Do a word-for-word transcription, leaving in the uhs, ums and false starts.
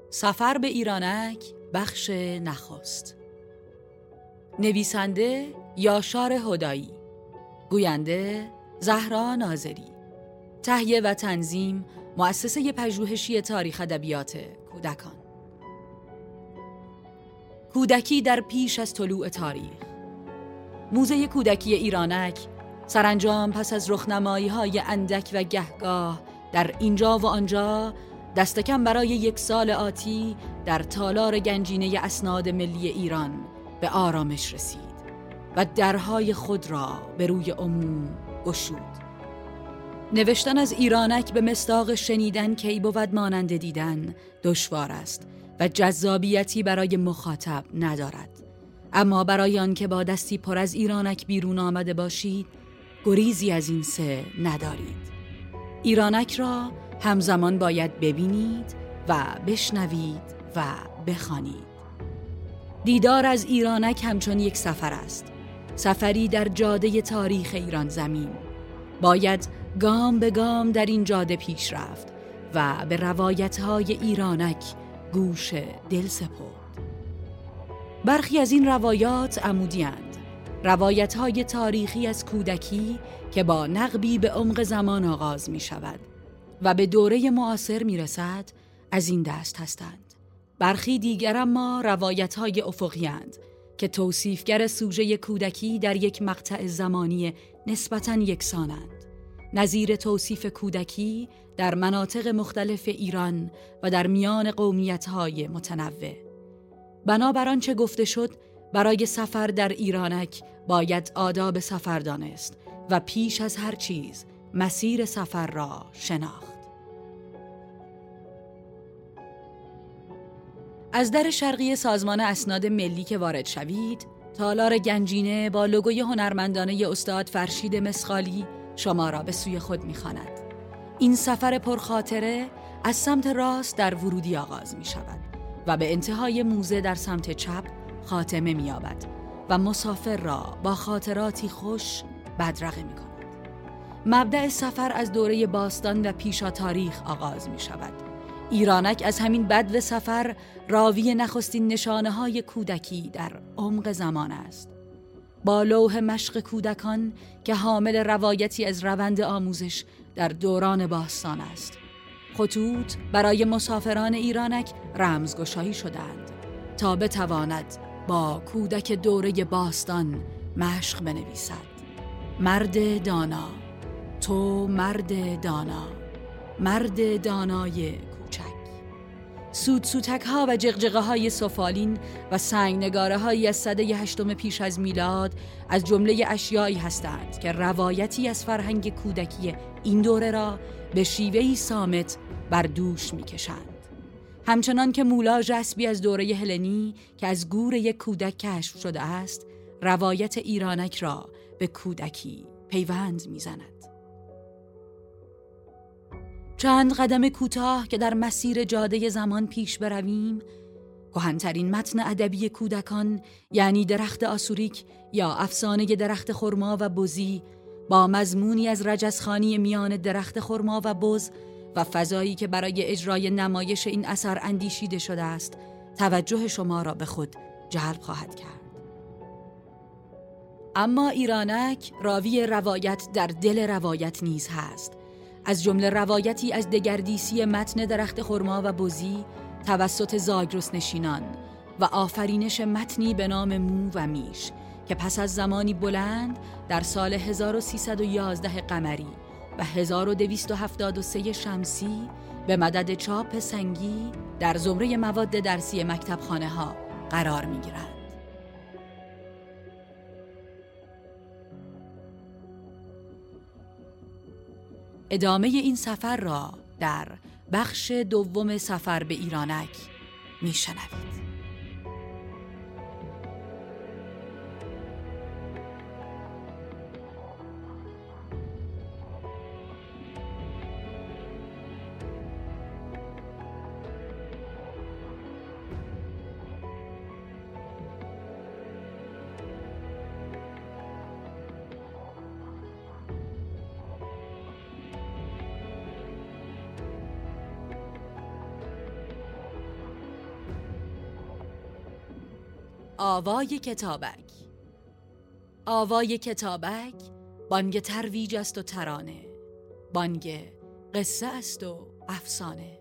سفر به ایرانک بخش نخست. نویسنده یاشار هدایی، گوینده زهرا ناظری، تهیه و تنظیم مؤسسه پژوهشی تاریخ ادبیات کودکان. کودکی در پیش از طلوع تاریخ. موزه کودکی ایرانک سرانجام پس از رخنمایی‌های اندک و گهگاه در اینجا و آنجا دست کم برای یک سال آتی در تالار گنجینه اسناد ملی ایران به آرامش رسید و درهای خود را به روی عموم گشود. نوشتن از ایرانک به مصداق شنیدن کی بود مانند دیدن دشوار است و جذابیتی برای مخاطب ندارد، اما برای آن که با دستی پر از ایرانک بیرون آمده باشید گریزی از این سه ندارید. ایرانک را همزمان باید ببینید و بشنوید و بخوانید. دیدار از ایرانک همچون یک سفر است، سفری در جاده تاریخ ایران زمین. باید گام به گام در این جاده پیش رفت و به روایت‌های ایرانک گوش دل سپرد. برخی از این روایات عمودی‌اند، روایت‌های تاریخی از کودکی که با نقبی به عمق زمان آغاز می‌شود و به دوره معاصر می‌رسد از این دست هستند. برخی دیگر اما روایت‌های افقی‌اند که توصیفگر سوژه کودکی در یک مقطع زمانی نسبتاً یکسانند، نظیر توصیف کودکی در مناطق مختلف ایران و در میان قومیت‌های متنوع. بنابر آنچه گفته شد، برای سفر در ایرانک باید آداب سفر دانست و پیش از هر چیز مسیر سفر را شناخت. از در شرقی سازمان اسناد ملی که وارد شوید، تالار گنجینه با لوگوی هنرمندانه استاد فرشید مسخالی شما را به سوی خود می‌خواند. این سفر پرخاطره از سمت راست در ورودی آغاز می‌شود و به انتهای موزه در سمت چپ خاتمه می‌یابد و مسافر را با خاطراتی خوش بدرقه می‌کند. مبدأ سفر از دوره باستان و پیشا تاریخ آغاز می‌شود. ایرانک از همین بدو سفر راوی نخستین نشانه‌های کودکی در عمق زمان است. با لوح مشق کودکان که حامل روایتی از روند آموزش در دوران باستان است. خطوط برای مسافران ایرانک رمزگشایی شدند تا بتواند با کودک دوره باستان مشق بنویسد. مرد دانا، تو مرد دانا، مرد دانای کوچک. سود سوتک ها و جغجغه های سفالین و سنگ نگاره هایی از سده هشتم پیش از میلاد از جمله اشیایی هستند که روایتی از فرهنگ کودکی این دوره را به شیوهی صامت بر دوش می کشند. همچنان که مولاژ اسبی از دوره هلنی که از گور یک کودک کشف شده است، روایت ایرانک را به کودکی پیوند می زند. چند قدم کوتاه که در مسیر جاده زمان پیش برویم، کهن‌ترین متن ادبی کودکان یعنی درخت آسوریک یا افسانه درخت خرما و بزی با مضمونی از رجزخوانی میان درخت خرما و بز و فضایی که برای اجرای نمایش این اثر اندیشیده شده است، توجه شما را به خود جلب خواهد کرد. اما ایرانک راوی روایت در دل روایت نیز هست، از جمله روایتی از دگردیسی متن درخت خرما و بزی توسط زاگرس نشینان و آفرینش متنی به نام مو و میش که پس از زمانی بلند در سال هزار و سیصد و یازده قمری و هزار و دویست و هفتاد و سه شمسی به مدد چاپ سنگی در زمره مواد درسی مکتبخانه ها قرار می گیرند. ادامه این سفر را در بخش دوم سفر به ایرانک می شنوید. آوای کتابک. آوای کتابک بانگ ترویج است و ترانه، بانگ قصه است و افسانه.